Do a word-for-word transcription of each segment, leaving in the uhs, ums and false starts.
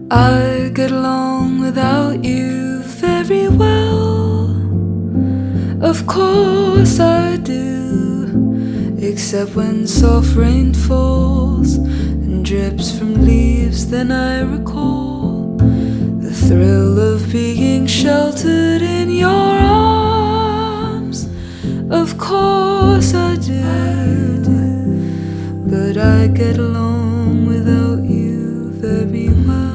I get along without you very well. Of course I do, except when soft rain falls and drips from leaves. Then I recall the thrill of being sheltered in your arms. Of course I do, but I get along without you very well.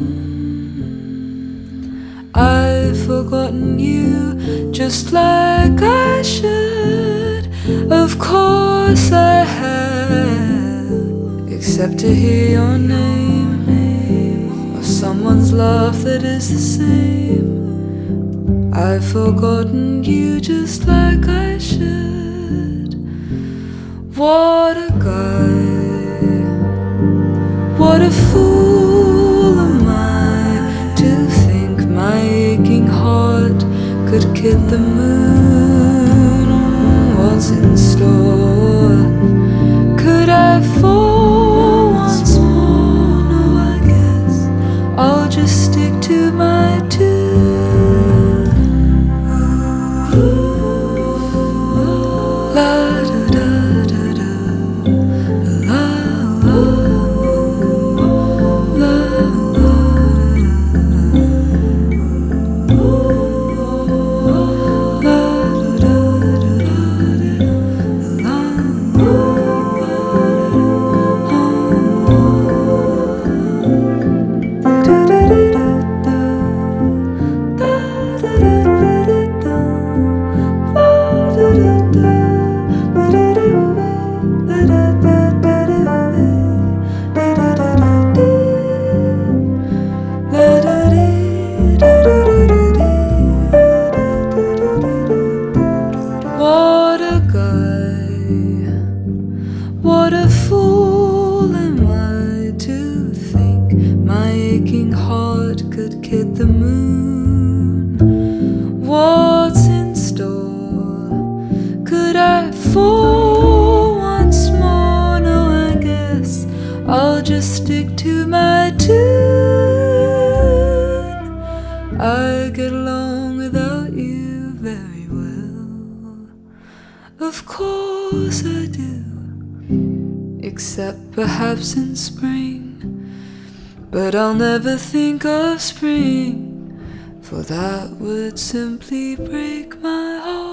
I've forgotten you just like I should. Of course I have, except to hear your name, or someone's laugh that is the same. I've forgotten you just like I should. What a guy, what a fool am I to think my aching heart could kid the moon on what's in store. Could I fall once more? No, I guess I'll just stick to my tune. La da da da da, la la la la. What a guy, what a fool am I to think my aching heart could kid the moon. What's in store? Could I fall once more? No, I guess I'll just stick to my tune. I get along without you very well. Of course I do, except perhaps in spring. But I'll never think of spring, for that would simply break my heart.